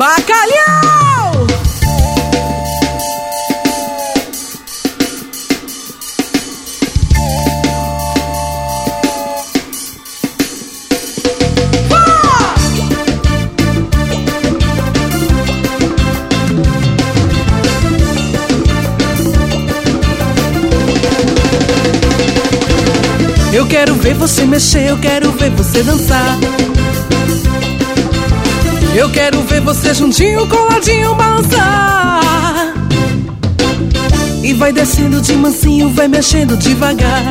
Bacalhau! Eu quero ver você mexer, eu quero ver você dançar. Eu quero ver você juntinho, coladinho, balançar. E vai descendo de mansinho, vai mexendo devagar.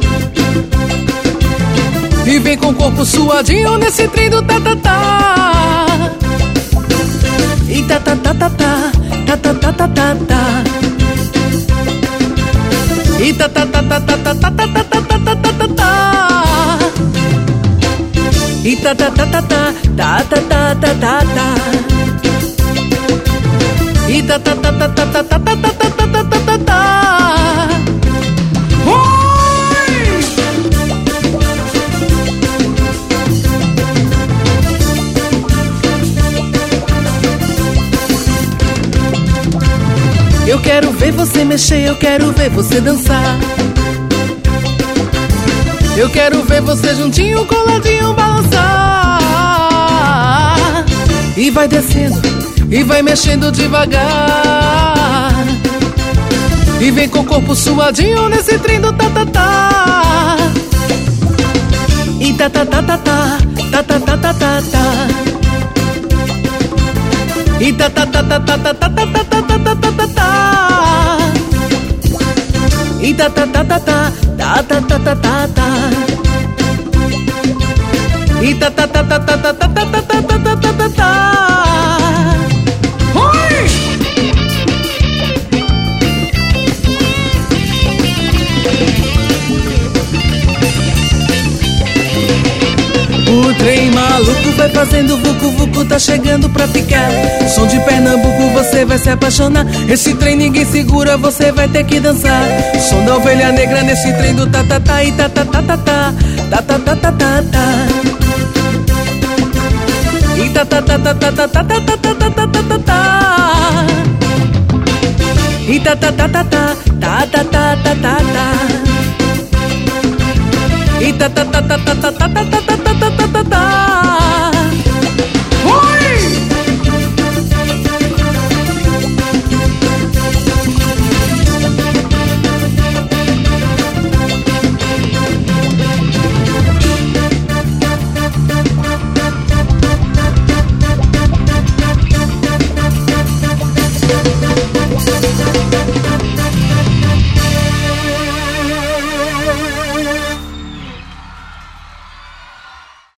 E vem com o corpo suadinho nesse trem do tá-tá-tá. E tá-tá-tá-tá-tá, tá-tá-tá-tá-tá. E tá-tá-tá-tá-tá-tá-tá-tá-tá-tá-tá-tá. E tá-tá-tá-tá-tá, tá-tá-tá-tá-tá-tá. E tá-tá-tá-tá-tá-tá-tá-tá-tá-tá-tá. Eu quero ver você mexer, eu quero ver você dançar. Eu quero ver você juntinho, coladinho, balançar. E vai descendo, e vai mexendo devagar. E vem com o corpo suadinho nesse trem do tá-tá-tá. E tá-tá-tá-tá-tá, tá-tá-tá-tá-tá. E tá-tá-tá-tá-tá-tá-tá-tá-tá-tá-tá. E tá-tá-tá-tá-tá, tá-tá-tá-tá-tá. E tá-tá-tá-tá-tá-tá-tá-tá-tá-tá-tá. O trem maluco vai fazendo vucu-vucu, tá chegando pra ficar. Som de Pernambuco, você vai se apaixonar. Esse trem ninguém segura, você vai ter que dançar. Som da ovelha negra nesse trem do tá-tá-tá. E tá-tá-tá-tá-tá, tá-tá-tá-tá-tá. E tá-tá-tá-tá-tá-tá-tá-tá-tá-tá-tá. E tá-tá-tá-tá-tá, tá-tá-tá-tá-tá. E tá-tá-tá-tá-tá-tá-tá-tá-tá-tá.